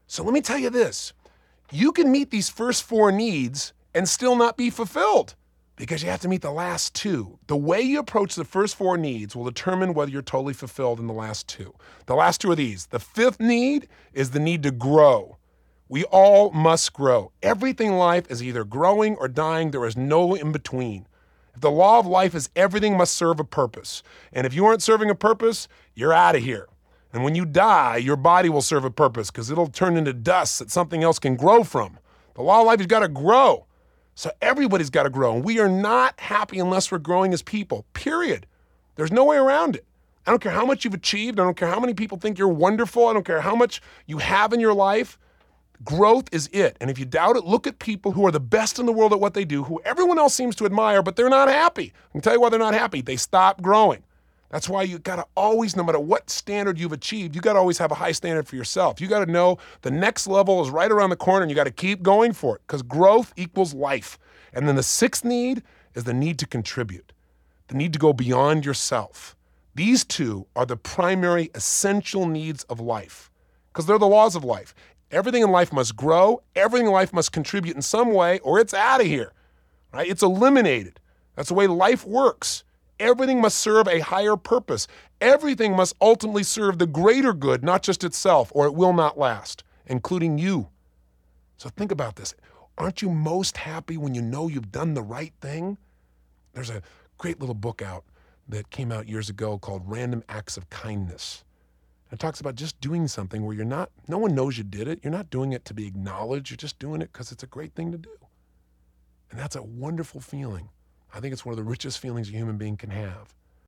So let me tell you this. You can meet these first four needs and still not be fulfilled because you have to meet the last two. The way you approach the first four needs will determine whether you're totally fulfilled in the last two. The last two are these. The fifth need is the need to grow. We all must grow. Everything in life is either growing or dying. There is no in between. If the law of life is everything must serve a purpose. And if you aren't serving a purpose, you're out of here. And when you die, your body will serve a purpose because it'll turn into dust that something else can grow from. The law of life has got to grow. So everybody's got to grow. And we are not happy unless we're growing as people, period. There's no way around it. I don't care how much you've achieved. I don't care how many people think you're wonderful. I don't care how much you have in your life. Growth is it. And if you doubt it, look at people who are the best in the world at what they do, who everyone else seems to admire, but they're not happy. I can tell you why they're not happy. They stop growing. That's why you got to always, no matter what standard you've achieved, you got to always have a high standard for yourself. You got to know the next level is right around the corner and you got to keep going for it because growth equals life. And then the sixth need is the need to contribute, the need to go beyond yourself. These two are the primary essential needs of life because they're the laws of life. Everything in life must grow. Everything in life must contribute in some way or it's out of here, right? It's eliminated. That's the way life works. Everything must serve a higher purpose. Everything must ultimately serve the greater good, not just itself, or it will not last, including you. So think about this. Aren't you most happy when you know you've done the right thing? There's a great little book out that came out years ago called Random Acts of Kindness. It talks about just doing something where no one knows you did it. You're not doing it to be acknowledged. You're just doing it because it's a great thing to do. And that's a wonderful feeling. I think it's one of the richest feelings a human being can have.